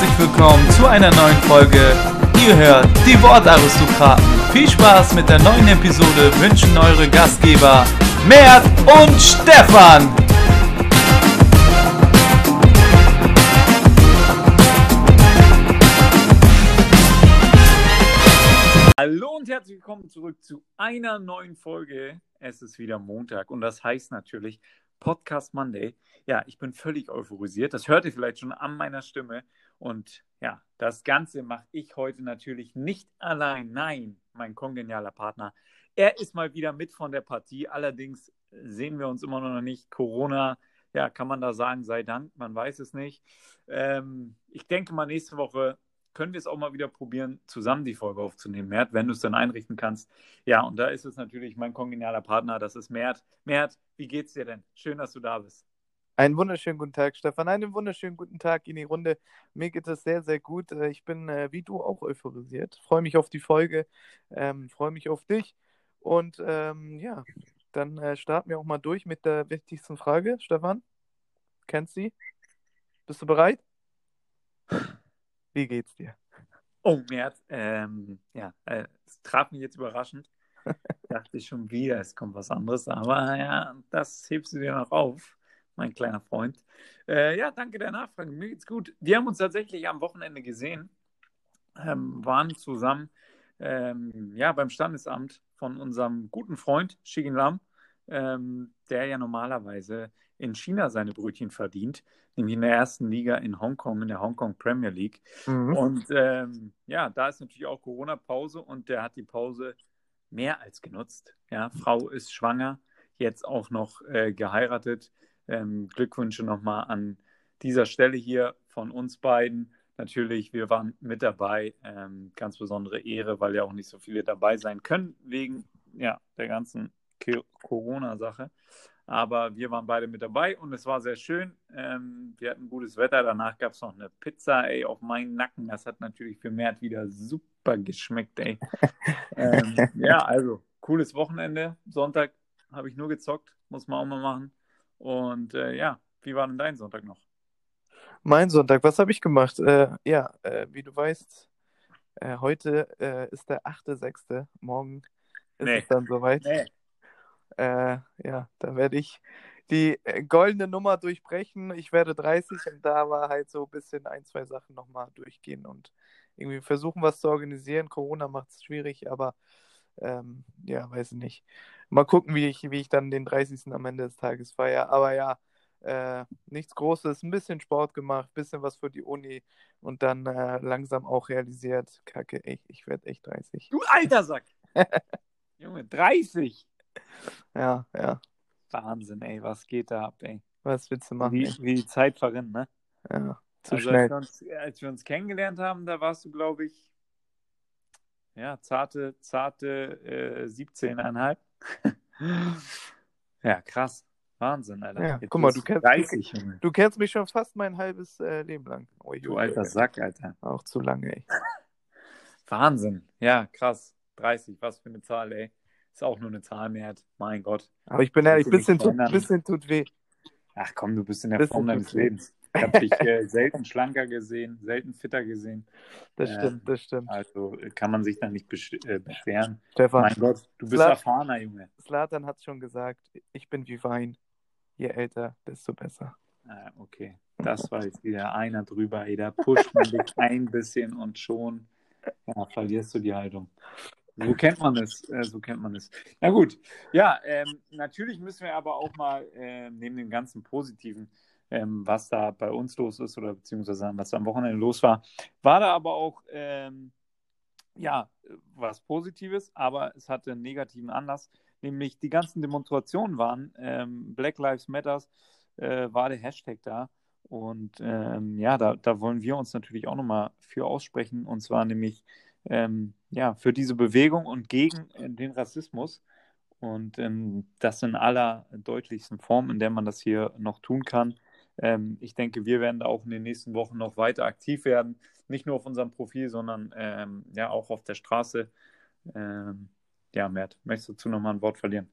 herzlich willkommen zu einer neuen Folge. Ihr hört die Wortaristokraten. Viel Spaß mit der neuen Episode wünschen eure Gastgeber Mert und Stefan. Hallo und herzlich willkommen zurück zu einer neuen Folge. Es ist wieder Montag und das heißt natürlich Podcast Monday. Ja, ich bin völlig euphorisiert. Das hört ihr vielleicht schon an meiner Stimme. Und ja, das Ganze mache ich heute natürlich nicht allein. Nein, mein kongenialer Partner. Er ist mal wieder mit von der Partie. Allerdings sehen wir uns immer noch nicht. Corona, ja, kann man da sagen, sei Dank. Man weiß es nicht. Ich denke mal, nächste Woche können wir es auch mal wieder probieren, zusammen die Folge aufzunehmen, Mert, wenn du es dann einrichten kannst. Ja, und da ist es natürlich mein kongenialer Partner, das ist Mert. Mert, wie geht's dir denn? Schön, dass du da bist. Einen wunderschönen guten Tag, Stefan. Einen wunderschönen guten Tag in die Runde. Mir geht es sehr, sehr gut. Ich bin, wie du, auch euphorisiert. Freue mich auf die Folge, freue mich auf dich. Und ja, dann starten wir auch mal durch mit der wichtigsten Frage. Stefan, kennst du sie? Bist du bereit? Wie geht's dir? Oh, Mert, es traf mich jetzt überraschend. Dachte ich schon wieder, es kommt was anderes, aber ja, das hebst du dir noch auf, mein kleiner Freund. Ja, danke der Nachfrage, mir geht's gut. Wir haben uns tatsächlich am Wochenende gesehen, waren zusammen beim Standesamt von unserem guten Freund Shigin Lam, der ja normalerweise in China seine Brötchen verdient, nämlich in der ersten Liga in Hongkong, in der Hongkong Premier League. Und da ist natürlich auch Corona-Pause und der hat die Pause mehr als genutzt. Ja, Frau ist schwanger, jetzt auch noch geheiratet. Glückwünsche nochmal an dieser Stelle hier von uns beiden. Natürlich, wir waren mit dabei. Ganz besondere Ehre, weil ja auch nicht so viele dabei sein können, wegen der ganzen Corona-Sache. Aber wir waren beide mit dabei und es war sehr schön. Wir hatten gutes Wetter. Danach gab es noch eine Pizza, auf meinen Nacken. Das hat natürlich für Mert wieder super geschmeckt, also cooles Wochenende. Sonntag habe ich nur gezockt, muss man auch mal machen. Und wie war denn dein Sonntag noch? Mein Sonntag, was habe ich gemacht? Wie du weißt, heute ist der 8.6. Morgen ist es dann soweit. Da werde ich die goldene Nummer durchbrechen. Ich werde 30 und da war halt so ein bisschen ein, zwei Sachen nochmal durchgehen und irgendwie versuchen, was zu organisieren. Corona macht es schwierig, aber weiß ich nicht. Mal gucken, wie ich dann den 30. am Ende des Tages feiere. Aber ja, nichts Großes, ein bisschen Sport gemacht, ein bisschen was für die Uni und dann langsam auch realisiert, Kacke, ich werde echt 30. Du alter Sack! Junge, 30! Ja. Wahnsinn, was geht da ab, Was willst du machen? Wie die Zeit verrinnt, ne? Ja, schnell. Als wir uns kennengelernt haben, da warst du, glaube ich, zarte 17,5. Ja, krass. Wahnsinn, Alter. Ja, guck mal, du kennst mich schon fast mein halbes Leben lang. Du alter Sack, Alter. Auch zu lange, Wahnsinn. Ja, krass. 30, was für eine Zahl, Ist auch nur eine Zahl mehr. Mein Gott. Aber ich bin ehrlich, bisschen tut weh. Ach komm, du bist in der Form deines Lebens. Ich habe dich selten schlanker gesehen, selten fitter gesehen. Das stimmt. Also kann man sich da nicht beschweren. Stefan, mein Gott, du bist erfahrener, Junge. Zlatan hat schon gesagt, ich bin wie Wein. Je älter, desto besser. Okay, das war jetzt wieder einer drüber. Da pusht man dich ein bisschen und schon verlierst du die Haltung. So kennt man es. Na gut, natürlich müssen wir aber auch mal neben dem ganzen Positiven, was da bei uns los ist oder beziehungsweise was da am Wochenende los war da aber auch was Positives, aber es hatte einen negativen Anlass, nämlich die ganzen Demonstrationen waren, Black Lives Matters war der Hashtag da und da wollen wir uns natürlich auch nochmal für aussprechen und zwar nämlich für diese Bewegung und gegen den Rassismus und das in aller deutlichsten Form, in der man das hier noch tun kann. Ich denke, wir werden da auch in den nächsten Wochen noch weiter aktiv werden, nicht nur auf unserem Profil, sondern auch auf der Straße. Mert, möchtest du dazu nochmal ein Wort verlieren?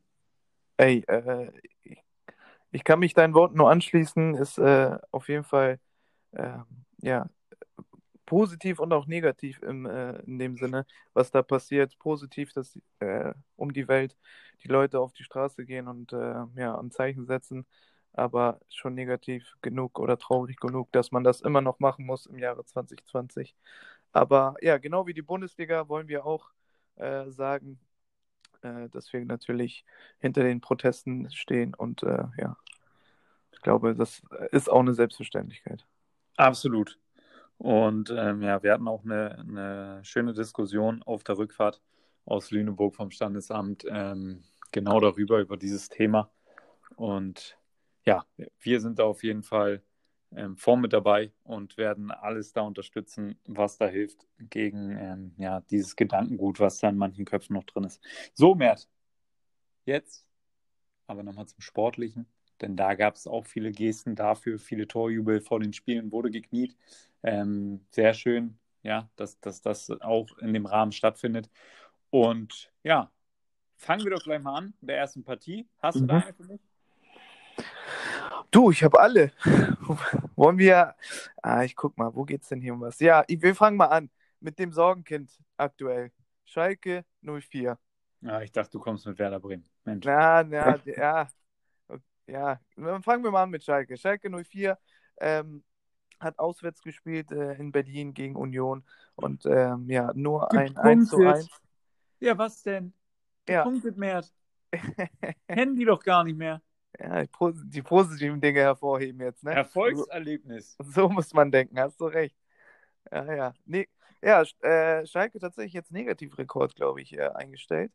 Ich kann mich deinen Worten nur anschließen, ist auf jeden Fall positiv und auch negativ in dem Sinne, was da passiert. Positiv, dass um die Welt die Leute auf die Straße gehen und ja, ein Zeichen setzen, aber schon negativ genug oder traurig genug, dass man das immer noch machen muss im Jahre 2020. Aber ja, genau wie die Bundesliga wollen wir auch sagen, dass wir natürlich hinter den Protesten stehen und ja, ich glaube, das ist auch eine Selbstverständlichkeit. Absolut. Und ja, wir hatten auch eine schöne Diskussion auf der Rückfahrt aus Lüneburg vom Standesamt genau darüber, über dieses Thema. Und ja, wir sind da auf jeden Fall vorn mit dabei und werden alles da unterstützen, was da hilft gegen ja, dieses Gedankengut, was da in manchen Köpfen noch drin ist. So, Mert, jetzt aber nochmal zum Sportlichen, denn da gab es auch viele Gesten dafür, viele Torjubel vor den Spielen wurde gekniet. Sehr schön, ja, dass das auch in dem Rahmen stattfindet. Und ja, fangen wir doch gleich mal an mit der ersten Partie. Hast du da eine für mich? Du, ich habe alle. Wollen wir. Ich guck mal, wo geht's denn hier um was? Ja, wir fangen mal an mit dem Sorgenkind aktuell. Schalke 04. Ja, ich dachte, du kommst mit Werder Bremen. Mensch. Ja. Ja, dann fangen wir mal an mit Schalke. Schalke 04 hat auswärts gespielt in Berlin gegen Union und ja, nur ein 1:1. Ja, was denn? Ja. Gepunktet, Mert. Kennen die doch gar nicht mehr. Ja, die positiven Dinge hervorheben jetzt, ne? Erfolgserlebnis. So muss man denken, hast du recht. Ja. Nee, ja, Schalke tatsächlich jetzt Negativrekord, glaube ich, eingestellt.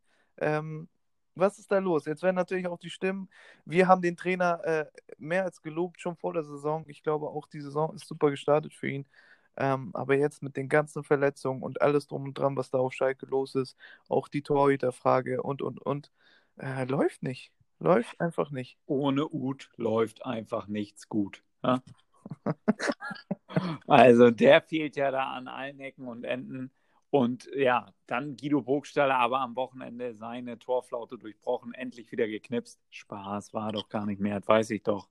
Was ist da los? Jetzt werden natürlich auch die Stimmen. Wir haben den Trainer mehr als gelobt, schon vor der Saison. Ich glaube auch, die Saison ist super gestartet für ihn. Aber jetzt mit den ganzen Verletzungen und alles drum und dran, was da auf Schalke los ist, auch die Torhüterfrage und, läuft nicht. Läuft einfach nicht. Ohne Uth läuft einfach nichts gut. Ja? Also der fehlt ja da an allen Ecken und Enden. Und ja, dann Guido Burgstaller, aber am Wochenende seine Torflaute durchbrochen, endlich wieder geknipst. Spaß war doch gar nicht mehr, das weiß ich doch.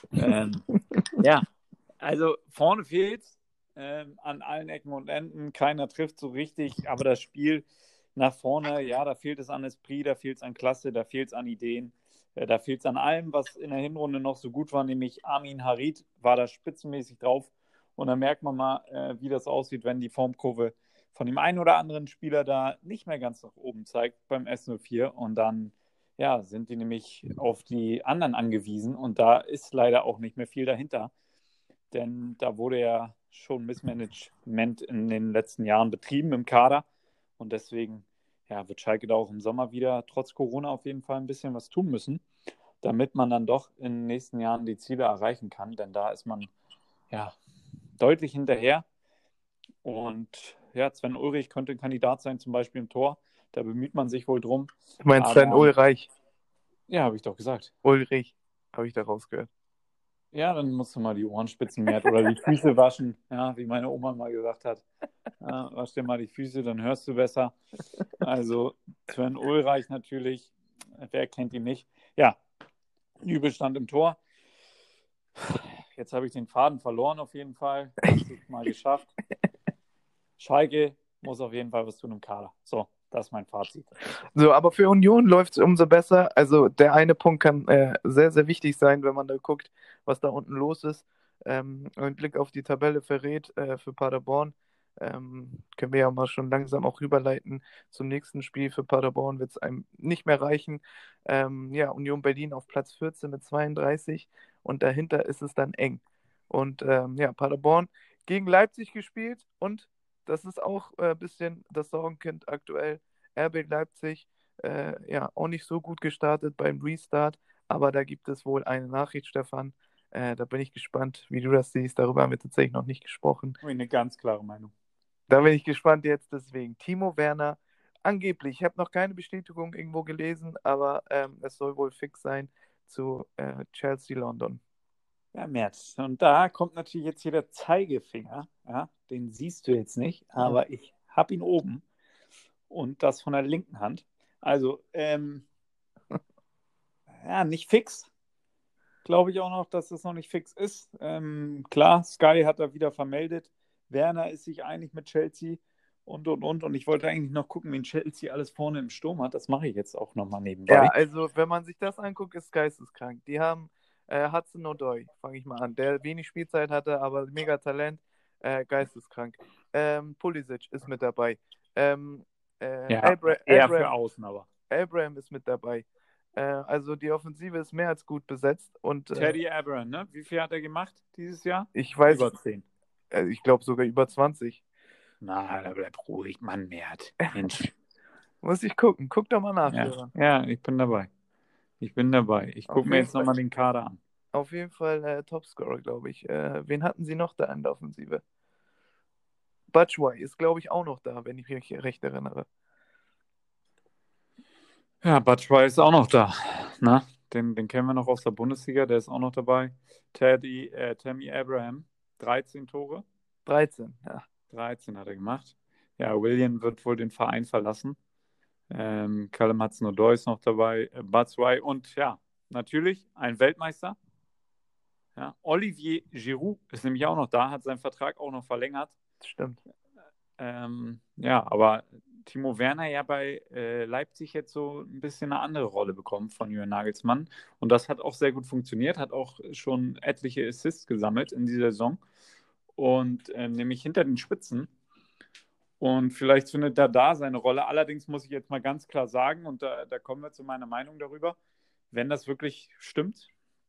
Ja, also vorne fehlt an allen Ecken und Enden. Keiner trifft so richtig, aber das Spiel nach vorne, ja, da fehlt es an Esprit, da fehlt es an Klasse, da fehlt es an Ideen. Da fehlt es an allem, was in der Hinrunde noch so gut war, nämlich Armin Harit war da spitzenmäßig drauf. Und dann merkt man mal, wie das aussieht, wenn die Formkurve von dem einen oder anderen Spieler da nicht mehr ganz nach oben zeigt beim S04. Und dann ja, sind die nämlich auf die anderen angewiesen. Und da ist leider auch nicht mehr viel dahinter. Denn da wurde ja schon Missmanagement in den letzten Jahren betrieben im Kader. Und deswegen ja, wird Schalke da auch im Sommer wieder trotz Corona auf jeden Fall ein bisschen was tun müssen, damit man dann doch in den nächsten Jahren die Ziele erreichen kann. Denn da ist man ja deutlich hinterher. Und ja, Sven Ulrich könnte ein Kandidat sein, zum Beispiel im Tor. Da bemüht man sich wohl drum. Du meinst Sven Ulreich? Ja, habe ich doch gesagt. Ulrich, habe ich da rausgehört. Ja, dann musst du mal die Ohrenspitzen mehr oder die Füße waschen, ja, wie meine Oma mal gesagt hat. Ja, wasch dir mal die Füße, dann hörst du besser. Also Sven Ulreich natürlich, wer kennt ihn nicht? Ja, Übelstand im Tor. Jetzt habe ich den Faden verloren auf jeden Fall. Das ist mal geschafft. Schalke muss auf jeden Fall was tun im Kader. So, das ist mein Fazit. So, aber für Union läuft es umso besser. Also der eine Punkt kann sehr, sehr wichtig sein, wenn man da guckt, was da unten los ist. Ein Blick auf die Tabelle verrät für Paderborn. Können wir ja mal schon langsam auch rüberleiten zum nächsten Spiel. Für Paderborn wird es einem nicht mehr reichen. Ja, Union Berlin auf Platz 14 mit 32 und dahinter ist es dann eng. Und ja, Paderborn gegen Leipzig gespielt und das ist auch ein bisschen das Sorgenkind aktuell. RB Leipzig, ja, auch nicht so gut gestartet beim Restart, aber da gibt es wohl eine Nachricht, Stefan. Da bin ich gespannt, wie du das siehst. Darüber haben wir tatsächlich noch nicht gesprochen. Eine ganz klare Meinung. Da bin ich gespannt jetzt deswegen. Timo Werner, angeblich, ich habe noch keine Bestätigung irgendwo gelesen, aber es soll wohl fix sein zu Chelsea London. Ja, März. Und da kommt natürlich jetzt hier der Zeigefinger. Ja, den siehst du jetzt nicht, aber ich habe ihn oben. Und das von der linken Hand. Also, ja, nicht fix. Glaube ich auch noch, dass es noch nicht fix ist. Klar, Sky hat da wieder vermeldet, Werner ist sich einig mit Chelsea und. Und ich wollte eigentlich noch gucken, wen Chelsea alles vorne im Sturm hat. Das mache ich jetzt auch nochmal nebenbei. Ja, also wenn man sich das anguckt, ist geisteskrank. Die haben Hudson-Odoi, fange ich mal an, der wenig Spielzeit hatte, aber mega Talent, geisteskrank. Pulisic ist mit dabei. Ja, eher für außen aber. Abraham ist mit dabei. Also die Offensive ist mehr als gut besetzt. Und, Teddy Abraham, ne? Wie viel hat er gemacht dieses Jahr? Ich weiß, über 10. Ich glaube sogar über 20. Na, da bleibt ruhig, Mann, Mert. Mensch. Muss ich gucken. Guck doch mal nach, ja, ich bin dabei. Ich gucke mir jetzt nochmal den Kader an. Auf jeden Fall Topscorer, glaube ich. Wen hatten sie noch da in der Offensive? Batshuayi ist, glaube ich, auch noch da, wenn ich mich recht erinnere. Ja, Batshuayi ist auch noch da. Na, den kennen wir noch aus der Bundesliga, der ist auch noch dabei. Tammy Abraham, 13 Tore. 13, ja. 13 hat er gemacht. Ja, William wird wohl den Verein verlassen. Callum Hudson-Odoi ist noch dabei. Batshuayi und ja, natürlich ein Weltmeister. Ja, Olivier Giroud ist nämlich auch noch da, hat seinen Vertrag auch noch verlängert. Stimmt. Ja, aber Timo Werner ja bei Leipzig jetzt so ein bisschen eine andere Rolle bekommen von Julian Nagelsmann. Und das hat auch sehr gut funktioniert, hat auch schon etliche Assists gesammelt in dieser Saison. Und nämlich hinter den Spitzen. Und vielleicht findet er da seine Rolle. Allerdings muss ich jetzt mal ganz klar sagen, und da kommen wir zu meiner Meinung darüber, wenn das wirklich stimmt,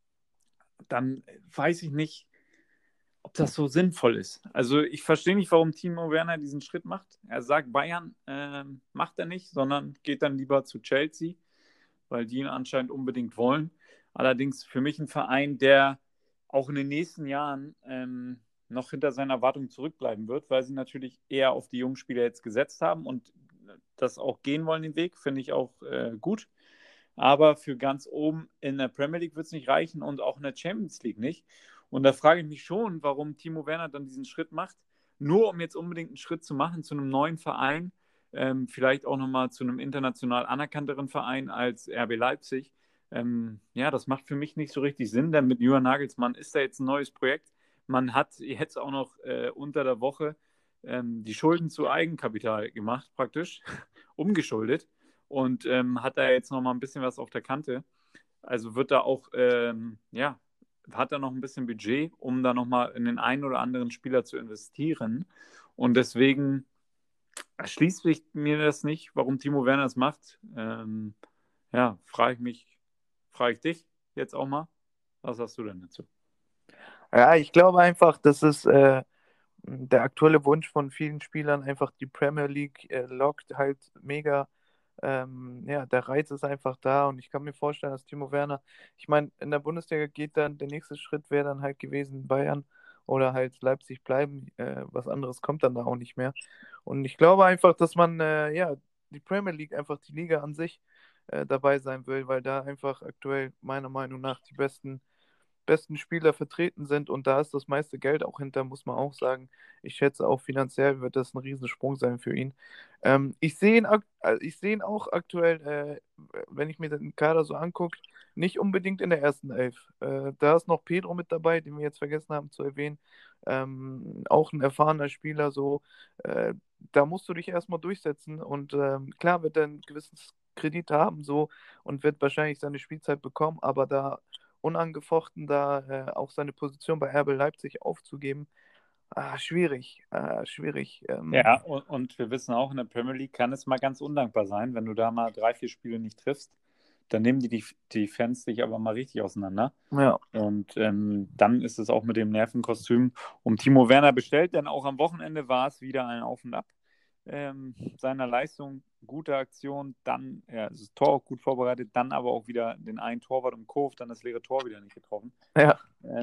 dann weiß ich nicht, ob das so sinnvoll ist. Also ich verstehe nicht, warum Timo Werner diesen Schritt macht. Er sagt, Bayern macht er nicht, sondern geht dann lieber zu Chelsea, weil die ihn anscheinend unbedingt wollen. Allerdings für mich ein Verein, der auch in den nächsten Jahren noch hinter seiner Erwartung zurückbleiben wird, weil sie natürlich eher auf die jungen Spieler jetzt gesetzt haben und das auch gehen wollen, den Weg, finde ich auch gut. Aber für ganz oben in der Premier League wird es nicht reichen und auch in der Champions League nicht. Und da frage ich mich schon, warum Timo Werner dann diesen Schritt macht, nur um jetzt unbedingt einen Schritt zu machen zu einem neuen Verein, vielleicht auch nochmal zu einem international anerkannteren Verein als RB Leipzig. Ja, das macht für mich nicht so richtig Sinn, denn mit Julian Nagelsmann ist da jetzt ein neues Projekt. Man hat jetzt auch noch unter der Woche die Schulden zu Eigenkapital gemacht, praktisch, umgeschuldet und hat da jetzt nochmal ein bisschen was auf der Kante. Also wird da auch, ja, hat er noch ein bisschen Budget, um da nochmal in den einen oder anderen Spieler zu investieren. Und deswegen erschließt sich mir das nicht, warum Timo Werner das macht. Ja, frage ich dich jetzt auch mal. Was hast du denn dazu? Ja, ich glaube einfach, das ist der aktuelle Wunsch von vielen Spielern, einfach die Premier League lockt halt mega. Ja, der Reiz ist einfach da und ich kann mir vorstellen, dass Timo Werner, ich meine, in der Bundesliga geht dann, der nächste Schritt wäre dann halt gewesen, Bayern oder halt Leipzig bleiben. Was anderes kommt dann da auch nicht mehr. Und ich glaube einfach, dass man, ja, die Premier League, einfach die Liga an sich dabei sein will, weil da einfach aktuell meiner Meinung nach die besten Spieler vertreten sind und da ist das meiste Geld auch hinter, muss man auch sagen. Ich schätze auch finanziell wird das ein Riesensprung sein für ihn. Ich sehe ihn auch aktuell, wenn ich mir den Kader so angucke, nicht unbedingt in der ersten Elf. Da ist noch Pedro mit dabei, den wir jetzt vergessen haben zu erwähnen. Auch ein erfahrener Spieler, so. Da musst du dich erstmal durchsetzen und klar wird er ein gewisses Kredit haben, so und wird wahrscheinlich seine Spielzeit bekommen, aber da unangefochten da auch seine Position bei RB Leipzig aufzugeben. Schwierig, schwierig. Ja, und wir wissen auch, in der Premier League kann es mal ganz undankbar sein, wenn du da mal 3, 4 Spiele nicht triffst. Dann nehmen die Fans dich aber mal richtig auseinander. Ja. Und dann ist es auch mit dem Nervenkostüm um Timo Werner bestellt, denn auch am Wochenende war es wieder ein Auf und Ab seiner Leistung. Gute Aktion, dann das Tor auch gut vorbereitet, dann aber auch wieder den einen Torwart im Kurve, dann das leere Tor wieder nicht getroffen. Ja.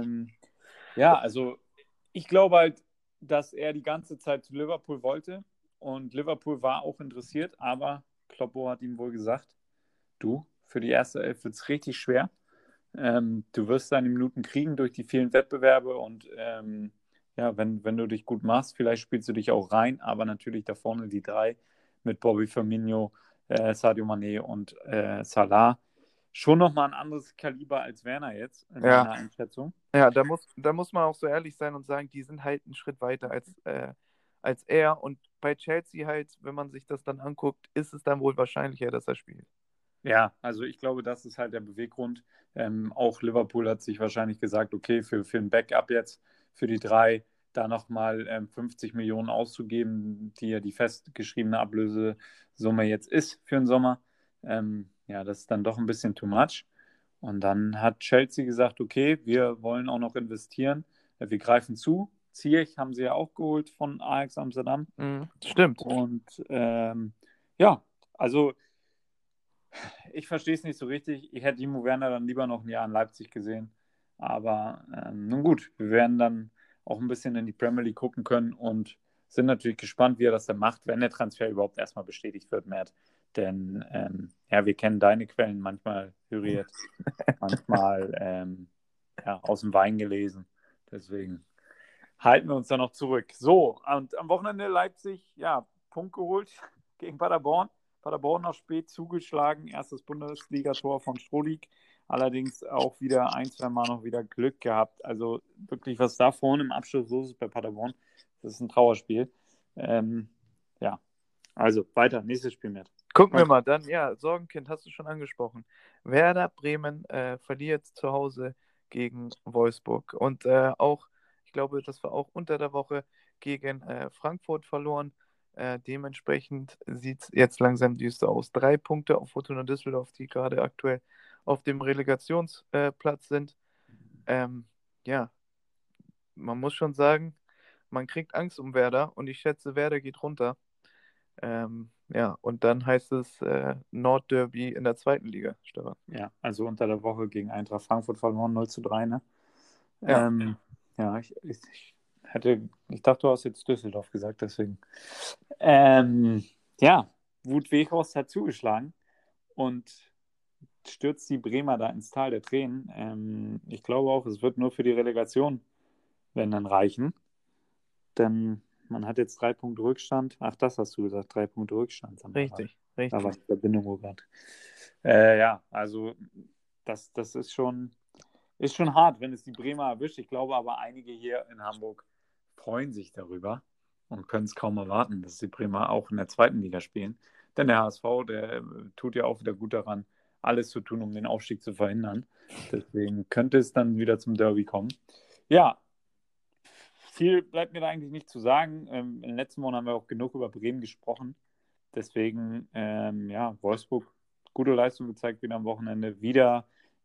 Ja, also ich glaube halt, dass er die ganze Zeit zu Liverpool wollte und Liverpool war auch interessiert, aber Kloppo hat ihm wohl gesagt, du, für die erste Elf wird es richtig schwer. Du wirst deine Minuten kriegen durch die vielen Wettbewerbe und ja, wenn du dich gut machst, vielleicht spielst du dich auch rein, aber natürlich da vorne die 3 mit Bobby Firmino, Sadio Mané und Salah schon nochmal ein anderes Kaliber als Werner jetzt, in Ja, meiner Einschätzung. ja, da muss man auch so ehrlich sein und sagen, die sind halt einen Schritt weiter als er. Und bei Chelsea halt, wenn man sich das dann anguckt, ist es dann wohl wahrscheinlicher, dass er spielt. Ja, also ich glaube, das ist halt der Beweggrund. Auch Liverpool hat sich wahrscheinlich gesagt, okay, für ein Backup jetzt, für die drei, da nochmal 50 Millionen auszugeben, die ja die festgeschriebene Ablösesumme jetzt ist für den Sommer. Ja, das ist dann doch ein bisschen too much. Und dann hat Chelsea gesagt, okay, wir wollen auch noch investieren. Wir greifen zu. Ziyech haben sie ja auch geholt von Ajax Amsterdam. Stimmt. Und ja, also ich verstehe es nicht so richtig. Ich hätte Timo Werner dann lieber noch ein Jahr in Leipzig gesehen. Aber nun gut, wir werden dann auch ein bisschen in die Premier League gucken können und sind natürlich gespannt, wie er das dann macht, wenn der Transfer überhaupt erstmal bestätigt wird, Mert. Denn ja, wir kennen deine Quellen manchmal höriert, manchmal ja, aus dem Wein gelesen. Deswegen halten wir uns da noch zurück. So, und am Wochenende Leipzig, ja, Punkt geholt gegen Paderborn. Paderborn noch spät zugeschlagen, erstes Bundesligator von Strohlig. Allerdings auch wieder ein, zwei Mal noch wieder Glück gehabt. Also wirklich, was da vorne im Abschluss los ist bei Paderborn, das ist ein Trauerspiel. Ja, also weiter, nächstes Spiel mit. Gucken wir mal dann, ja, Sorgenkind hast du schon angesprochen. Werder Bremen verliert zu Hause gegen Wolfsburg. Und auch, ich glaube, das war auch unter der Woche gegen Frankfurt verloren. Dementsprechend sieht es jetzt langsam düster aus. 3 Punkte auf Fortuna Düsseldorf, die gerade aktuell auf dem Relegationsplatz sind. Ja, man muss schon sagen, man kriegt Angst um Werder und ich schätze, Werder geht runter. Ja, und dann heißt es Nordderby in der zweiten Liga, Stefan. Ja, also unter der Woche gegen Eintracht Frankfurt verloren, 0:3, ne? Ja. Ja, ich dachte, du hast jetzt Düsseldorf gesagt, deswegen. Ja, Wout Weghorst hat zugeschlagen und stürzt die Bremer da ins Tal der Tränen. Ich glaube auch, es wird nur für die Relegation, wenn dann reichen. Denn man hat jetzt 3 Punkte Rückstand. Ach, das hast du gesagt, 3 Punkte Rückstand. Richtig. Da war die Verbindung wohl gerade. Ja, also das ist schon hart, wenn es die Bremer erwischt. Ich glaube aber, einige hier in Hamburg freuen sich darüber und können es kaum erwarten, dass die Bremer auch in der zweiten Liga spielen. Denn der HSV, der tut ja auch wieder gut daran, alles zu tun, um den Aufstieg zu verhindern. Deswegen könnte es dann wieder zum Derby kommen. Ja, viel bleibt mir da eigentlich nicht zu sagen. In den letzten Wochen haben wir auch genug über Bremen gesprochen. Deswegen, ja, Wolfsburg, gute Leistung gezeigt wieder am Wochenende. Wieder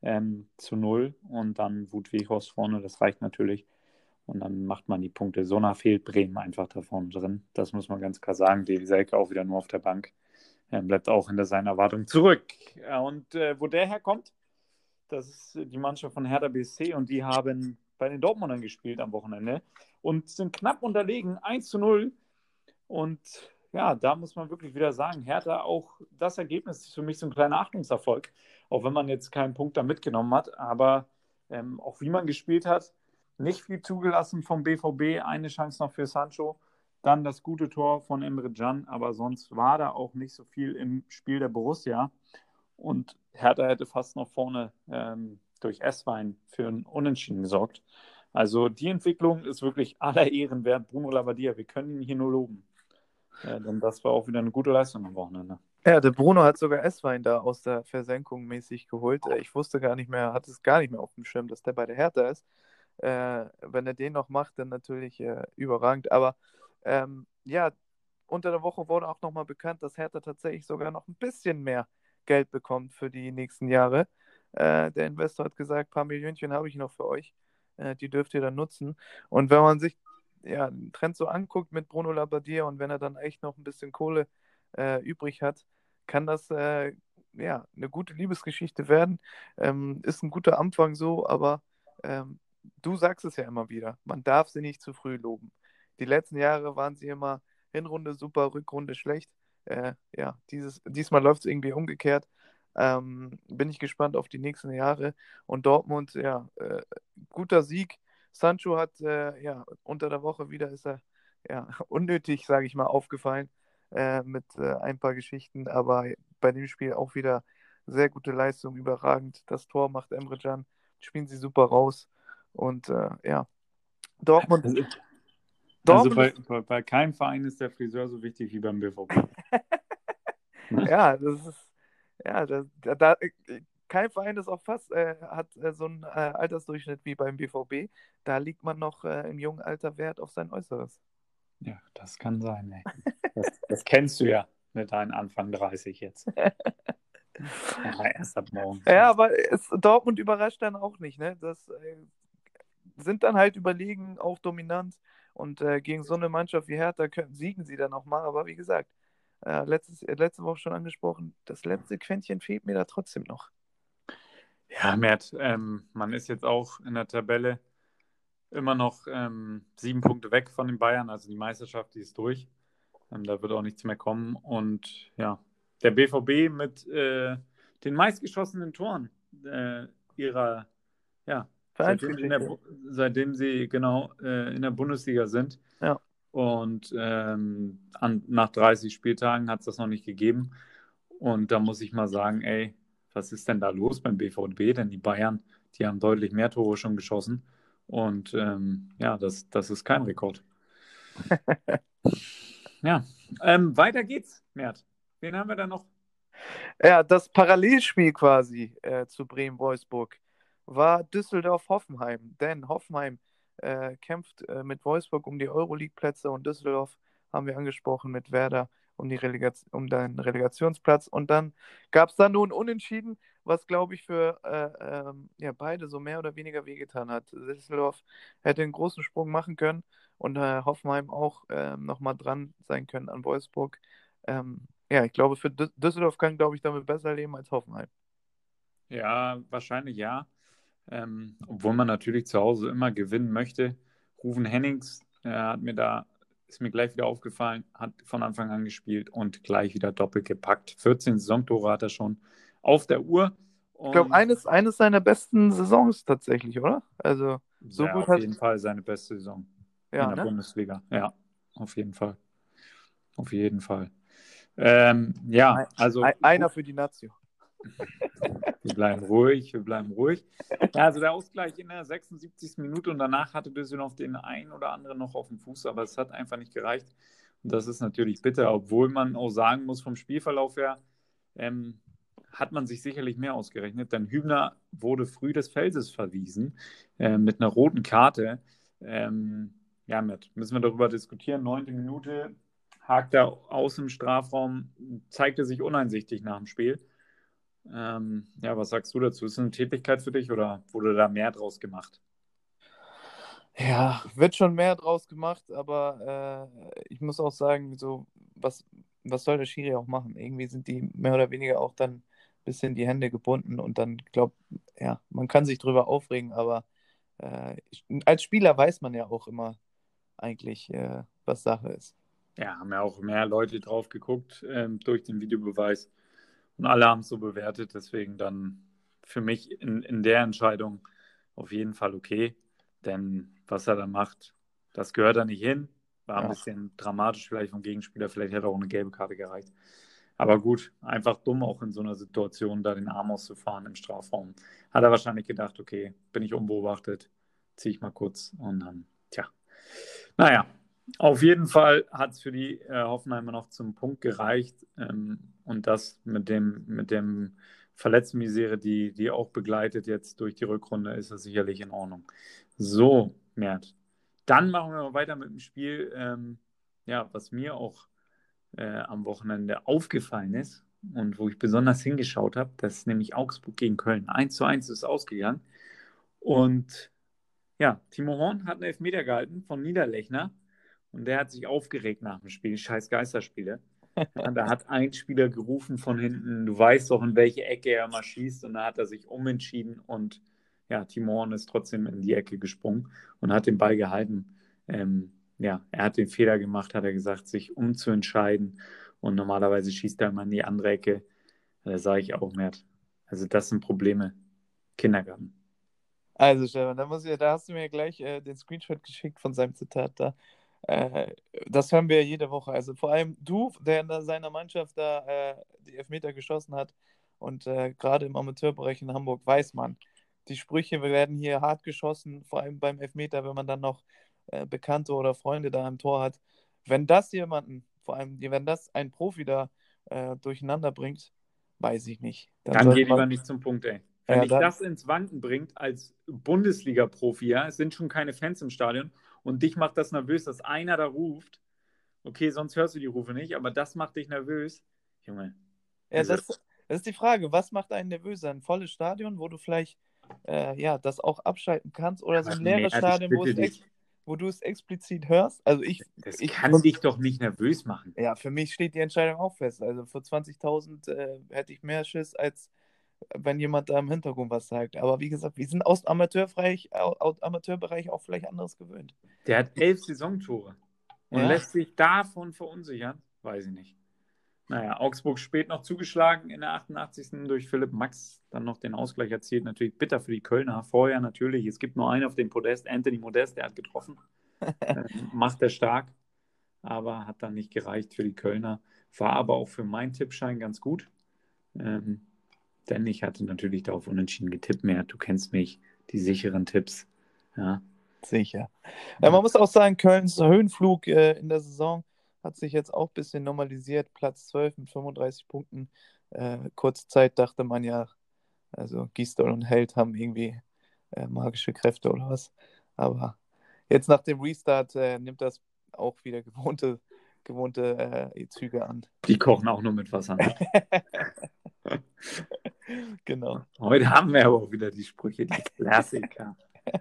zu 0 und dann Wout Weghorst vorne, das reicht natürlich. Und dann macht man die Punkte. So nah fehlt Bremen einfach da vorne drin. Das muss man ganz klar sagen. Davy Selke auch wieder nur auf der Bank. Bleibt auch hinter seinen Erwartungen zurück. Und wo der herkommt, das ist die Mannschaft von Hertha BSC und die haben bei den Dortmundern gespielt am Wochenende und sind knapp unterlegen, 1:0. Und ja, da muss man wirklich wieder sagen, Hertha auch das Ergebnis ist für mich so ein kleiner Achtungserfolg, auch wenn man jetzt keinen Punkt da mitgenommen hat, aber auch wie man gespielt hat, nicht viel zugelassen vom BVB, eine Chance noch für Sancho, dann das gute Tor von Emre Can, aber sonst war da auch nicht so viel im Spiel der Borussia und Hertha hätte fast noch vorne durch Esswein für ein Unentschieden gesorgt. Also die Entwicklung ist wirklich aller Ehren wert. Bruno Labbadia, wir können ihn hier nur loben. Denn das war auch wieder eine gute Leistung am Wochenende. Ja, der Bruno hat sogar Esswein da aus der Versenkung mäßig geholt. Ich wusste gar nicht mehr, hatte es gar nicht mehr auf dem Schirm, dass der bei der Hertha ist. Wenn er den noch macht, dann natürlich überragend. Aber ja, unter der Woche wurde auch nochmal bekannt, dass Hertha tatsächlich sogar noch ein bisschen mehr Geld bekommt für die nächsten Jahre. Der Investor hat gesagt, ein paar Millionchen habe ich noch für euch. Die dürft ihr dann nutzen. Und wenn man sich ja, den Trend so anguckt mit Bruno Labbadia und wenn er dann echt noch ein bisschen Kohle übrig hat, kann das ja eine gute Liebesgeschichte werden. Ist ein guter Anfang so, aber du sagst es ja immer wieder, man darf sie nicht zu früh loben. Die letzten Jahre waren sie immer Hinrunde super, Rückrunde schlecht. Ja, diesmal läuft es irgendwie umgekehrt. Bin ich gespannt auf die nächsten Jahre. Und Dortmund, ja, guter Sieg. Sancho hat ja unter der Woche wieder ist er ja unnötig, sage ich mal, aufgefallen mit ein paar Geschichten, aber bei dem Spiel auch wieder sehr gute Leistung, überragend. Das Tor macht Emre Can, spielen sie super raus. Und ja, Dortmund. Also Dortmund bei keinem Verein ist der Friseur so wichtig wie beim BVB. ja, das ist, ja, kein Verein ist auch fast, hat so einen Altersdurchschnitt wie beim BVB. Da liegt man noch im jungen Alter Wert auf sein Äußeres. Ja, das kann sein, ey. Das kennst du ja mit deinen Anfang 30 jetzt. Ja, erst ab morgen. Ja, aber Dortmund überrascht dann auch nicht, ne? Das sind dann halt überlegen, auch dominant. Und gegen so eine Mannschaft wie Hertha siegen sie dann auch mal. Aber wie gesagt, letzte Woche schon angesprochen, das letzte Quäntchen fehlt mir da trotzdem noch. Ja, Mert, man ist jetzt auch in der Tabelle immer noch 7 Punkte weg von den Bayern. Also die Meisterschaft, die ist durch. Da wird auch nichts mehr kommen. Und ja, der BVB mit den meistgeschossenen Toren ihrer, ja, Vereinsgeschichte. seitdem sie genau in der Bundesliga sind. Ja. Und nach 30 Spieltagen hat es das noch nicht gegeben. Und da muss ich mal sagen, ey, was ist denn da los beim BVB? Denn die Bayern, die haben deutlich mehr Tore schon geschossen. Und ja, das ist kein Rekord. Ja, weiter geht's, Mert. Wen haben wir da noch? Ja, das Parallelspiel quasi zu Bremen-Wolfsburg war Düsseldorf-Hoffenheim. Denn Hoffenheim kämpft mit Wolfsburg um die Euroleague-Plätze und Düsseldorf haben wir angesprochen mit Werder um den Relegationsplatz. Und dann gab es da nun Unentschieden, was, glaube ich, für ja, beide so mehr oder weniger wehgetan hat. Düsseldorf hätte einen großen Sprung machen können und Hoffenheim auch nochmal dran sein können an Wolfsburg. Ja, ich glaube, für Düsseldorf kann, glaube ich, damit besser leben als Hoffenheim. Ja, wahrscheinlich ja. Obwohl man natürlich zu Hause immer gewinnen möchte. Ruven Hennings ist mir gleich wieder aufgefallen, hat von Anfang an gespielt und gleich wieder doppelt gepackt. 14 Saisontore hat er schon auf der Uhr. Ich glaube, Und eines seiner besten Saisons tatsächlich, oder? Also, so ja, gut auf hat. jeden Fall seine beste Saison in Ja, der ne? Bundesliga. Ja, auf jeden Fall. Auf jeden Fall. Ja, also Einer für die Nazio. wir bleiben ruhig, wir bleiben ruhig. Ja, also der Ausgleich in der 76. Minute und danach hatte Düsseldorf den einen oder anderen noch auf dem Fuß, aber es hat einfach nicht gereicht. Und das ist natürlich bitter, obwohl man auch sagen muss, vom Spielverlauf her hat man sich sicherlich mehr ausgerechnet, denn Hübner wurde früh des Feldes verwiesen mit einer roten Karte. Ja, müssen wir darüber diskutieren. 9. Minute hakt er aus im Strafraum, zeigte sich uneinsichtig nach dem Spiel. Ja, was sagst du dazu? Ist das eine Tätigkeit für dich oder wurde da mehr draus gemacht? Ja, wird schon mehr draus gemacht, aber ich muss auch sagen, so, was soll der Schiri auch machen? Irgendwie sind die mehr oder weniger auch dann ein bisschen die Hände gebunden und dann ja, man kann sich drüber aufregen, aber als Spieler weiß man ja auch immer eigentlich, was Sache ist. Ja, haben ja auch mehr Leute drauf geguckt durch den Videobeweis und alle haben es so bewertet. Deswegen dann für mich in der Entscheidung auf jeden Fall okay. Denn was er da macht, das gehört da nicht hin. War ein Ja. bisschen dramatisch vielleicht vom Gegenspieler. Vielleicht hätte auch eine gelbe Karte gereicht. Aber gut, einfach dumm auch in so einer Situation, da den Arm auszufahren im Strafraum. Hat er wahrscheinlich gedacht, okay, bin ich unbeobachtet, ziehe ich mal kurz und dann, tja. Naja, auf jeden Fall hat es für die Hoffenheimer noch zum Punkt gereicht. Und das mit dem Verletztenmisere, die auch begleitet jetzt durch die Rückrunde, ist das sicherlich in Ordnung. So, Mert. Dann machen wir mal weiter mit dem Spiel, ja, was mir auch am Wochenende aufgefallen ist und wo ich besonders hingeschaut habe. Das ist nämlich Augsburg gegen Köln. 1:1 ist ausgegangen. Und ja, Timo Horn hat einen Elfmeter gehalten von Niederlechner und der hat sich aufgeregt nach dem Spiel. Scheiß Geisterspiele. Ja, da hat ein Spieler gerufen von hinten, du weißt doch, in welche Ecke er mal schießt. Und da hat er sich umentschieden und ja, Timo Horn ist trotzdem in die Ecke gesprungen und hat den Ball gehalten. Ja, er hat den Fehler gemacht, hat er gesagt, sich umzuentscheiden. Und normalerweise schießt er mal in die andere Ecke. Da sage ich auch, Mert. Also das sind Probleme. Kindergarten. Also, Stefan, da hast du mir gleich den Screenshot geschickt von seinem Zitat da. Das hören wir jede Woche. Also vor allem du, der in seiner Mannschaft da die Elfmeter geschossen hat Und gerade im Amateurbereich in Hamburg weiß man, die Sprüche werden hier hart geschossen, vor allem beim Elfmeter, wenn man dann noch Bekannte oder Freunde da im Tor hat. Wenn das jemanden, vor allem wenn das ein Profi da durcheinander bringt, weiß ich nicht. Dann Dann geh sollte man, lieber nicht zum Punkt, ey. Wenn ja, dich dann, das ins Wanken bringt als Bundesliga-Profi, ja, es sind schon keine Fans im Stadion und dich macht das nervös, dass einer da ruft. Okay, sonst hörst du die Rufe nicht, aber das macht dich nervös. Junge, ja, also, das ist die Frage, was macht einen nervöser? Ein volles Stadion, wo du vielleicht ja, das auch abschalten kannst oder so aber ein leeres Mert, ich Stadion, bitte dich, wo du es explizit hörst? Also das ich, kann dich doch nicht nervös machen. ja, für mich steht die Entscheidung auch fest. Also für 20.000 hätte ich mehr Schiss, als wenn jemand da im Hintergrund was sagt. Aber wie gesagt, wir sind aus Amateurbereich auch vielleicht anderes gewöhnt. Der hat 11 Saisontore und Ja, lässt sich davon verunsichern. Weiß ich nicht. Naja, Augsburg spät noch zugeschlagen in der 88. durch Philipp Max, dann noch den Ausgleich erzielt. Natürlich bitter für die Kölner. Vorher natürlich, es gibt nur einen auf dem Podest, Anthony Modest, der hat getroffen. Macht er stark, aber hat dann nicht gereicht für die Kölner. War aber auch für meinen Tippschein ganz gut. Denn ich hatte natürlich darauf unentschieden getippt mehr. Du kennst mich, die sicheren Tipps. Ja. sicher. Man muss auch sagen, Kölns Höhenflug in der Saison hat sich jetzt auch ein bisschen normalisiert. Platz 12 mit 35 Punkten. Kurze Zeit dachte man ja, also Gisdol und Held haben irgendwie magische Kräfte oder was. Aber jetzt nach dem Restart nimmt das auch wieder gewohnte Züge an. Die kochen auch nur mit Wasser, ne? Genau. Heute haben wir aber auch wieder die Sprüche, die Klassiker.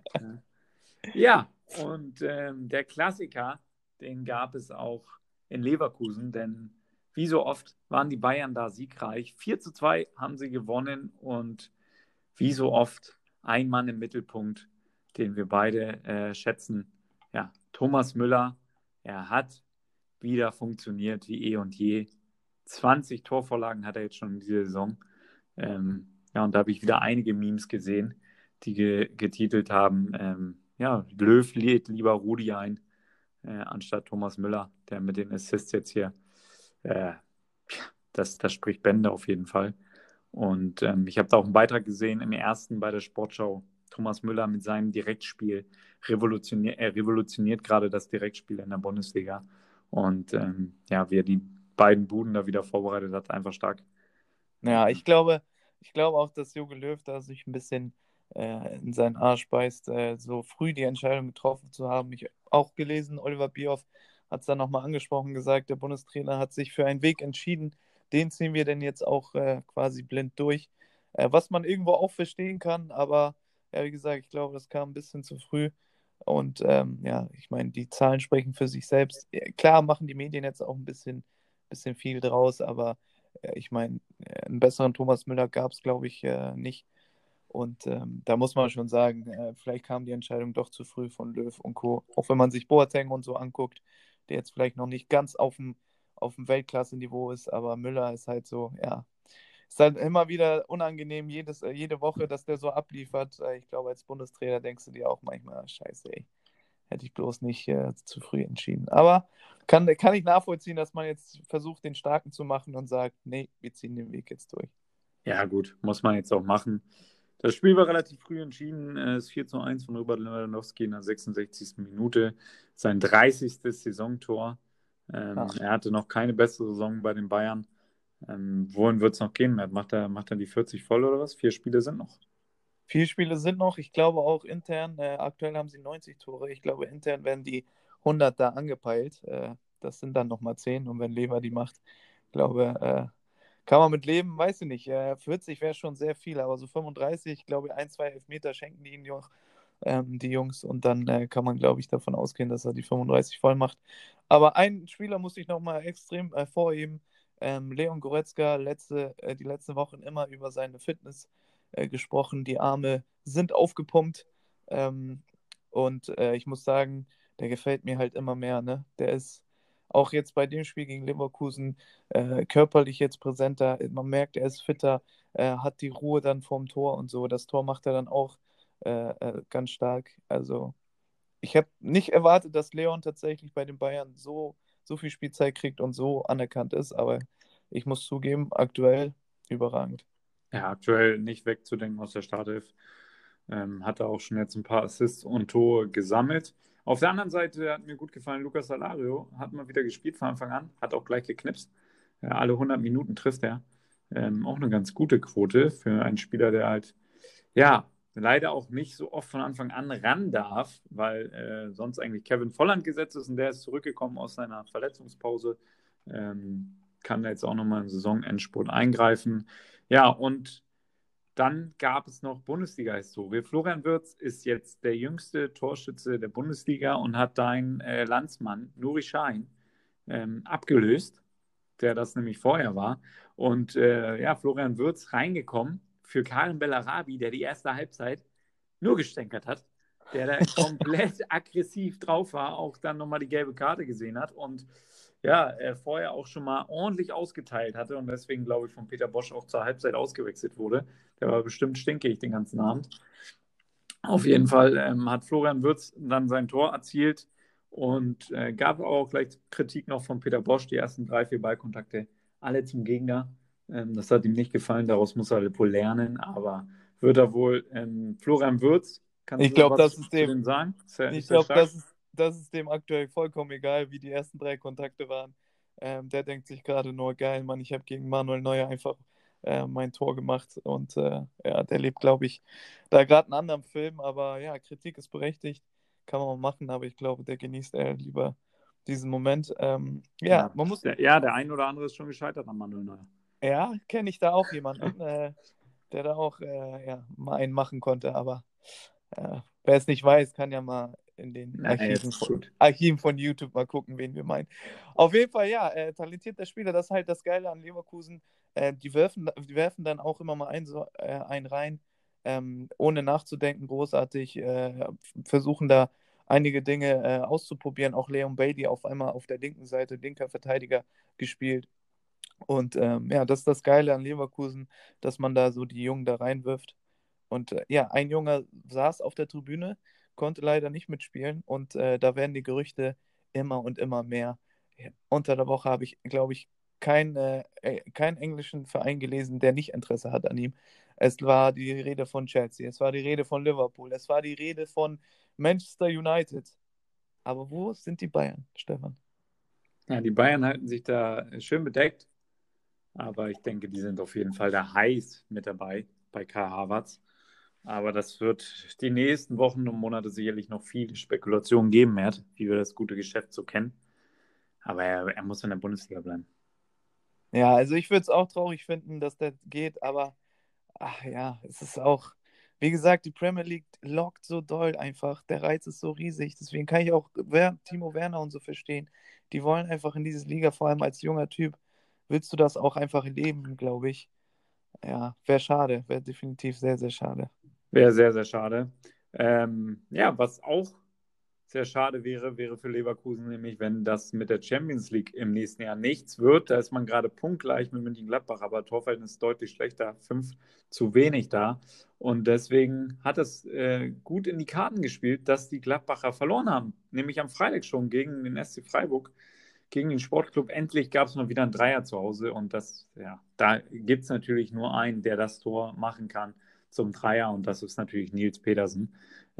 Ja, und der Klassiker, den gab es auch in Leverkusen, denn wie so oft waren die Bayern da siegreich. 4:2 haben sie gewonnen und wie so oft ein Mann im Mittelpunkt, den wir beide schätzen. Ja, Thomas Müller, er hat wieder funktioniert wie eh und je. 20 Torvorlagen hat er jetzt schon in dieser Saison. Ja, und da habe ich wieder einige Memes gesehen, die getitelt haben, ja, Löw lädt lieber Rudi ein, anstatt Thomas Müller, der mit den Assists jetzt hier, äh, das spricht Bände auf jeden Fall. Und ich habe da auch einen Beitrag gesehen im ersten bei der Sportschau. Thomas Müller mit seinem Direktspiel revolutioniert gerade das Direktspiel in der Bundesliga. Und ja, wie er die beiden Buden da wieder vorbereitet hat, einfach stark. Ja, ich glaube auch, dass Jogi Löw da sich ein bisschen in seinen Arsch beißt, so früh die Entscheidung getroffen zu haben. Ich habe auch gelesen, Oliver Bierhoff hat es dann nochmal angesprochen, gesagt, der Bundestrainer hat sich für einen Weg entschieden, den ziehen wir denn jetzt auch quasi blind durch. Was man irgendwo auch verstehen kann, aber ja, wie gesagt, ich glaube, das kam ein bisschen zu früh. Und ja, ich meine, die Zahlen sprechen für sich selbst. Klar machen die Medien jetzt auch ein bisschen viel draus, aber ich meine, einen besseren Thomas Müller gab es, glaube ich, nicht. Und da muss man schon sagen, vielleicht kam die Entscheidung doch zu früh von Löw und Co. Auch wenn man sich Boateng und so anguckt, der jetzt vielleicht noch nicht ganz auf dem Weltklasse-Niveau ist, aber Müller ist halt so, ja, ist halt immer wieder unangenehm, jede Woche, dass der so abliefert. Ich glaube, als Bundestrainer denkst du dir auch manchmal, scheiße, ey, hätte ich bloß nicht zu früh entschieden. Aber kann ich nachvollziehen, dass man jetzt versucht, den Starken zu machen und sagt, nee, wir ziehen den Weg jetzt durch. Ja, gut, muss man jetzt auch machen. Das Spiel war relativ früh entschieden. Es ist 4:1 von Robert Lewandowski in der 66. Minute. Sein 30. Saisontor. Ja. Er hatte noch keine bessere Saison bei den Bayern. Wohin wird es noch gehen, Matt? Macht er die 40 voll oder was? 4 Spiele sind noch. 4 Spiele sind noch. Ich glaube auch intern, aktuell haben sie 90 Tore. Ich glaube, intern werden die 100 da angepeilt. Das sind dann nochmal 10. Und wenn Lever die macht, glaube kann man mit leben, weiß ich nicht. 40 wäre schon sehr viel, aber so 35, ich glaube, ein, zwei Elfmeter schenken die ihnen noch, die Jungs. Und dann kann man, glaube ich, davon ausgehen, dass er die 35 voll macht. Aber einen Spieler muss ich nochmal extrem hervorheben. Leon Goretzka, die letzten Wochen immer über seine Fitness gesprochen. Die Arme sind aufgepumpt. Ähm, und ich muss sagen, der gefällt mir halt immer mehr. Ne? Der ist auch jetzt bei dem Spiel gegen Leverkusen körperlich jetzt präsenter. Man merkt, er ist fitter, hat die Ruhe dann vorm Tor und so. Das Tor macht er dann auch ganz stark. Also ich habe nicht erwartet, dass Leon tatsächlich bei den Bayern so viel Spielzeit kriegt und so anerkannt ist, aber ich muss zugeben, aktuell überragend. Ja, aktuell nicht wegzudenken aus der Startelf. Hat er auch schon jetzt ein paar Assists und Tore gesammelt. Auf der anderen Seite hat mir gut gefallen, Lucas Alario hat mal wieder gespielt von Anfang an, hat auch gleich geknipst. Alle 100 Minuten trifft er. Auch eine ganz gute Quote für einen Spieler, der halt, ja, leider auch nicht so oft von Anfang an ran darf, weil sonst eigentlich Kevin Volland gesetzt ist und der ist zurückgekommen aus seiner Verletzungspause. Kann jetzt auch nochmal im Saisonendspurt eingreifen. Ja, und dann gab es noch Bundesliga-Historie. Florian Wirtz ist jetzt der jüngste Torschütze der Bundesliga und hat deinen Landsmann Nuri Sahin abgelöst, der das nämlich vorher war. Und ja, Florian Wirtz reingekommen für Karim Bellarabi, der die erste Halbzeit nur gestänkert hat, der da komplett aggressiv drauf war, auch dann nochmal die gelbe Karte gesehen hat und ja, vorher auch schon mal ordentlich ausgeteilt hatte und deswegen, glaube ich, von Peter Bosch auch zur Halbzeit ausgewechselt wurde. Der war bestimmt stinkig den ganzen Abend. Auf jeden Fall hat Florian Wirtz dann sein Tor erzielt und gab auch gleich Kritik noch von Peter Bosch, die ersten 3, 4 Ballkontakte, alle zum Gegner. Das hat ihm nicht gefallen, daraus muss er wohl lernen, aber wird er wohl Florian Wirtz, kannst Ich du glaube, was zu dem sagen? ich Ist er glaube, stark? das ist dem aktuell vollkommen egal, wie die ersten 3 Kontakte waren. Der denkt sich gerade nur, geil, Mann, ich habe gegen Manuel Neuer einfach mein Tor gemacht und ja, der lebt, glaube ich, da gerade einen anderen Film, aber ja, Kritik ist berechtigt, kann man mal machen, aber ich glaube, der genießt lieber diesen Moment. Ja, Ja, man muss, der ein oder andere ist schon gescheitert an Manuel Neuer. ja, kenne ich da auch jemanden, der da auch ja, mal einen machen konnte, aber wer es nicht weiß, kann ja mal in den Na, jetzt ist gut. Archiven von YouTube mal gucken, wen wir meinen. Auf jeden Fall, ja, talentierter Spieler, das ist halt das Geile an Leverkusen. Die werfen dann auch immer mal einen rein, ohne nachzudenken, großartig, versuchen da einige Dinge auszuprobieren. Auch Leon Bailey auf einmal auf der linken Seite, linker Verteidiger gespielt. Und ja, das ist das Geile an Leverkusen, dass man da so die Jungen da reinwirft. Und ja, ein Junge saß auf der Tribüne, konnte leider nicht mitspielen und da werden die Gerüchte immer und immer mehr. Ja, unter der Woche habe ich, glaube ich, keinen englischen Verein gelesen, der nicht Interesse hat an ihm. Es war die Rede von Chelsea, es war die Rede von Liverpool, es war die Rede von Manchester United. Aber wo sind die Bayern, Stefan? Ja, die Bayern halten sich da schön bedeckt. Aber ich denke, die sind auf jeden Fall da heiß mit dabei bei Kai Havertz. Aber das wird die nächsten Wochen und Monate sicherlich noch viele Spekulationen geben, Mert, wie wir das gute Geschäft so kennen. Aber er muss in der Bundesliga bleiben. Ja, also ich würde es auch traurig finden, dass der geht, aber ach ja, es ist auch, wie gesagt, die Premier League lockt so doll einfach. Der Reiz ist so riesig. Deswegen kann ich auch Timo Werner und so verstehen. Die wollen einfach in diese Liga, vor allem als junger Typ, willst du das auch einfach leben, glaube ich. Ja, wäre schade, wäre definitiv sehr, sehr schade. Wäre sehr, sehr schade. Ja, was auch sehr schade wäre für Leverkusen, nämlich wenn das mit der Champions League im nächsten Jahr nichts wird. Da ist man gerade punktgleich mit Mönchengladbach, aber Torverhältnis ist deutlich schlechter, 5 zu wenig da. Und deswegen hat es gut in die Karten gespielt, dass die Gladbacher verloren haben. Nämlich am Freitag schon gegen den SC Freiburg, gegen den Sportclub. Endlich gab es mal wieder ein Dreier zu Hause. Und das, ja, da gibt es natürlich nur einen, der das Tor machen kann zum Dreier. Und das ist natürlich Nils Petersen.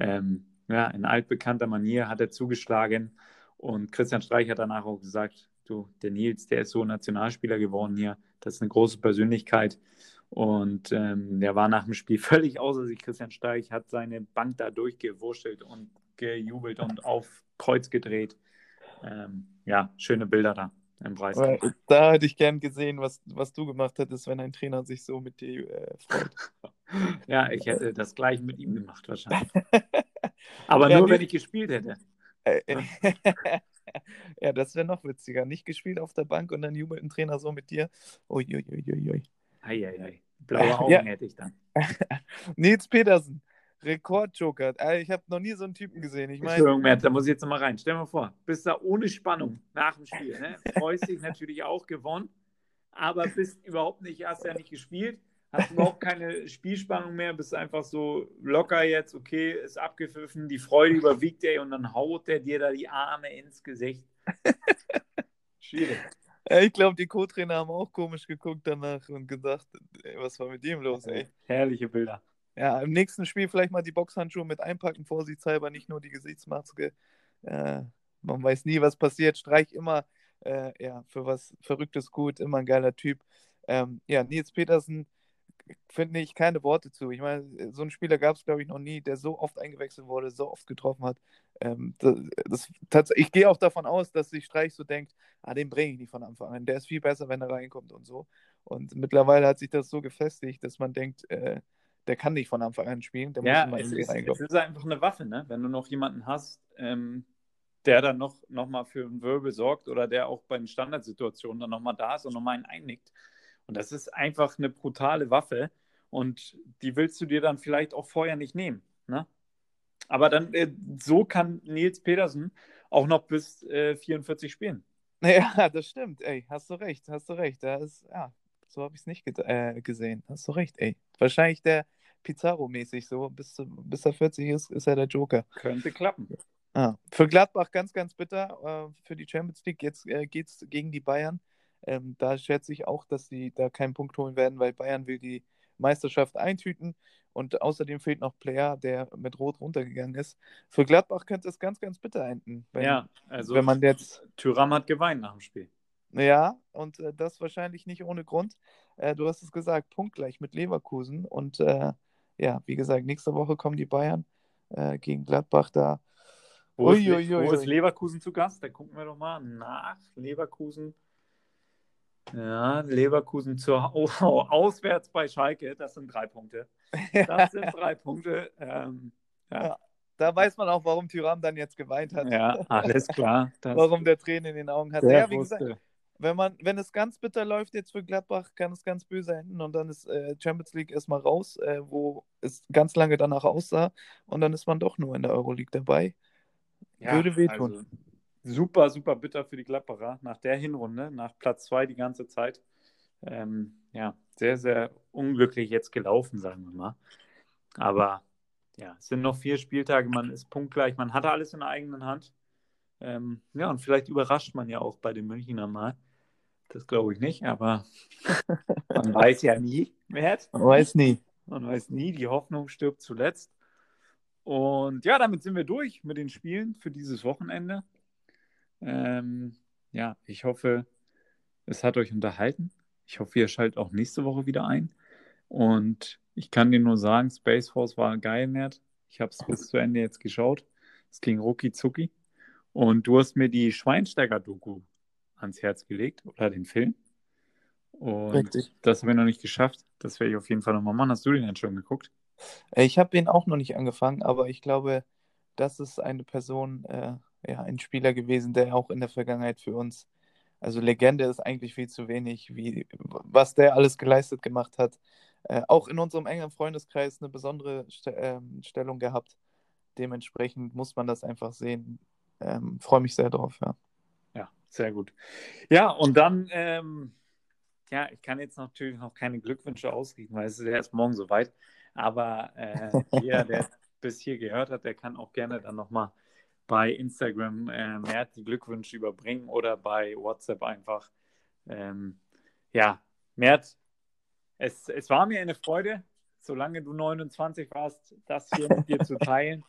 Ja, in altbekannter Manier hat er zugeschlagen und Christian Streich hat danach auch gesagt, du, der Nils, der ist so Nationalspieler geworden hier, das ist eine große Persönlichkeit und der war nach dem Spiel völlig außer sich. Christian Streich hat seine Bank da durchgewurschtelt und gejubelt und auf Kreuz gedreht. Ja, schöne Bilder da im Aber Preiskampf. da hätte ich gern gesehen, was du gemacht hättest, wenn ein Trainer sich so mit dir freut. Ja, ich hätte das gleich mit ihm gemacht wahrscheinlich. Aber Ja, nur, wenn Nils, ich gespielt hätte. äh, Ne? ja, das wäre noch witziger. Nicht gespielt auf der Bank und dann jubelt ein Trainer so mit dir. Uiuiuiui. Eieiei. Blaue Ja, Augen hätte ich dann. Nils Petersen, Rekordjoker. Ich habe noch nie so einen Typen gesehen. Ich meine, Entschuldigung, Matt, da muss ich jetzt nochmal rein. Stell dir mal vor, bist da ohne Spannung nach dem Spiel. Ne? Freust dich natürlich auch gewonnen, aber bist überhaupt nicht, hast ja nicht gespielt, hast überhaupt keine Spielspannung mehr, bist einfach so locker jetzt, okay, ist abgepfiffen, die Freude überwiegt ey und dann haut der dir da die Arme ins Gesicht. Schwierig. Ich glaube, die Co-Trainer haben auch komisch geguckt danach und gedacht, ey, was war mit ihm los, ey? Herrliche Bilder. Ja, im nächsten Spiel vielleicht mal die Boxhandschuhe mit einpacken, vorsichtshalber, nicht nur die Gesichtsmaske. Man weiß nie, was passiert. Streich immer ja, für was Verrücktes gut, immer ein geiler Typ. Ja, Nils Petersen finde ich keine Worte zu. Ich meine, so einen Spieler gab es, glaube ich, noch nie, der so oft eingewechselt wurde, so oft getroffen hat. Ich gehe auch davon aus, dass sich Streich so denkt, den bringe ich nicht von Anfang an. Der ist viel besser, wenn er reinkommt und so. Und mittlerweile hat sich das so gefestigt, dass man denkt, der kann nicht von Anfang an spielen, der muss Ja, immer irgendwie reinkommen. es ist einfach eine Waffe, ne? Wenn du noch jemanden hast, der dann noch mal für einen Wirbel sorgt oder der auch bei den Standardsituationen dann nochmal da ist und nochmal einen einnickt. Und das ist einfach eine brutale Waffe und die willst du dir dann vielleicht auch vorher nicht nehmen, ne? Aber dann, so kann Nils Petersen auch noch bis 44 spielen. Ja, das stimmt, ey, hast du recht, hast du recht. Ja, so habe ich es nicht gesehen. Hast du recht, ey. Wahrscheinlich der Pizarro-mäßig so, bis er 40 ist er der Joker. Könnte klappen. Für Gladbach ganz, ganz bitter. Für die Champions League. Jetzt geht es gegen die Bayern. Da schätze ich auch, dass sie da keinen Punkt holen werden, weil Bayern will die Meisterschaft eintüten. Und außerdem fehlt noch Player, der mit Rot runtergegangen ist. Für Gladbach könnte es ganz, ganz bitter enden. Wenn man jetzt. Thuram hat geweint nach dem Spiel. Ja, und das wahrscheinlich nicht ohne Grund. Du hast es gesagt, punktgleich mit Leverkusen. Und ja, wie gesagt, nächste Woche kommen die Bayern gegen Gladbach da. Wo ist Leverkusen zu Gast? Da gucken wir doch mal nach. Leverkusen. Ja, Leverkusen auswärts bei Schalke. Das sind 3 Punkte. Das sind 3 Punkte. Ja. Da weiß man auch, warum Thuram dann jetzt geweint hat. Ja, alles klar. Warum der Tränen in den Augen hat. Ja, wie gesagt, wenn es ganz bitter läuft jetzt für Gladbach, kann es ganz böse enden und dann ist Champions League erstmal raus, wo es ganz lange danach aussah und dann ist man doch nur in der Euroleague dabei. Ja, würde wehtun. Also super, super bitter für die Gladbacher nach der Hinrunde, nach Platz 2 die ganze Zeit. Ja, sehr, sehr unglücklich jetzt gelaufen, sagen wir mal. Aber ja, es sind noch 4 Spieltage, man ist punktgleich, man hatte alles in der eigenen Hand. Ja, und vielleicht überrascht man ja auch bei den Münchner mal. Das glaube ich nicht, aber man weiß ja nie. Man weiß nie. Man weiß nie, die Hoffnung stirbt zuletzt. Und ja, damit sind wir durch mit den Spielen für dieses Wochenende. Ja, ich hoffe, es hat euch unterhalten. Ich hoffe, ihr schaltet auch nächste Woche wieder ein. Und ich kann dir nur sagen, Space Force war geil, Nerd. Ich habe es bis zu Ende jetzt geschaut. Es ging rucki zucki. Und du hast mir die Schweinsteiger-Doku ans Herz gelegt oder den Film. Und richtig. Das habe ich noch nicht geschafft. Das werde ich auf jeden Fall nochmal machen. Hast du den denn schon geguckt? Ich habe den auch noch nicht angefangen, aber ich glaube, das ist eine Person, ja, ein Spieler gewesen, der auch in der Vergangenheit für uns, also Legende ist eigentlich viel zu wenig, was der alles geleistet gemacht hat. Auch in unserem engen Freundeskreis eine besondere Stellung gehabt. Dementsprechend muss man das einfach sehen. Freue mich sehr drauf, ja. Ja, sehr gut. Ja, und dann, ja, ich kann jetzt natürlich noch keine Glückwünsche ausrichten, weil es ist erst morgen soweit. Aber jeder, der bis hier gehört hat, der kann auch gerne dann nochmal bei Instagram Mert die Glückwünsche überbringen oder bei WhatsApp einfach. Ja, Mert, es war mir eine Freude, solange du 29 warst, das hier mit dir zu teilen.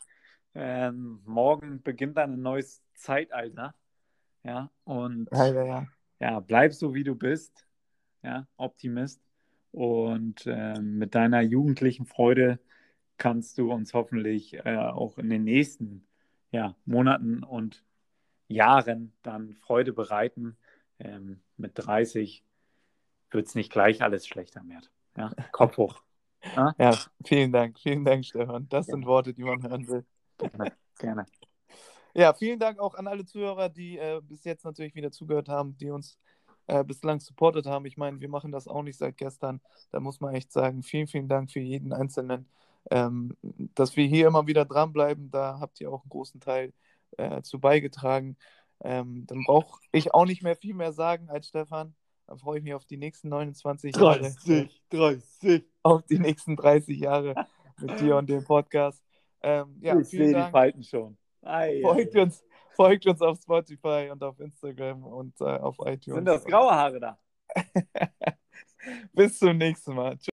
Morgen beginnt dann ein neues Zeitalter. Ja, und ja, bleib so, wie du bist. Ja, Optimist. Und mit deiner jugendlichen Freude kannst du uns hoffentlich auch in den nächsten Monaten und Jahren dann Freude bereiten. Mit 30 wird es nicht gleich alles schlechter mehr. Ja, Kopf hoch. Ja, vielen Dank, Stefan. Das sind Worte, die man hören will. Gerne. Ja, vielen Dank auch an alle Zuhörer, die bis jetzt natürlich wieder zugehört haben, die uns bislang supportet haben. Ich meine, wir machen das auch nicht seit gestern. Da muss man echt sagen, vielen, vielen Dank für jeden Einzelnen. Dass wir hier immer wieder dranbleiben, da habt ihr auch einen großen Teil zu beigetragen. Dann brauche ich auch nicht mehr viel mehr sagen als Stefan. Dann freue ich mich auf die nächsten 29 Jahre. 30. Auf die nächsten 30 Jahre mit dir und dem Podcast. Ja, ich sehe die Falten schon. Folgt uns Folgt uns auf Spotify und auf Instagram und auf iTunes. Sind das graue Haare da? Bis zum nächsten Mal. Tschüss.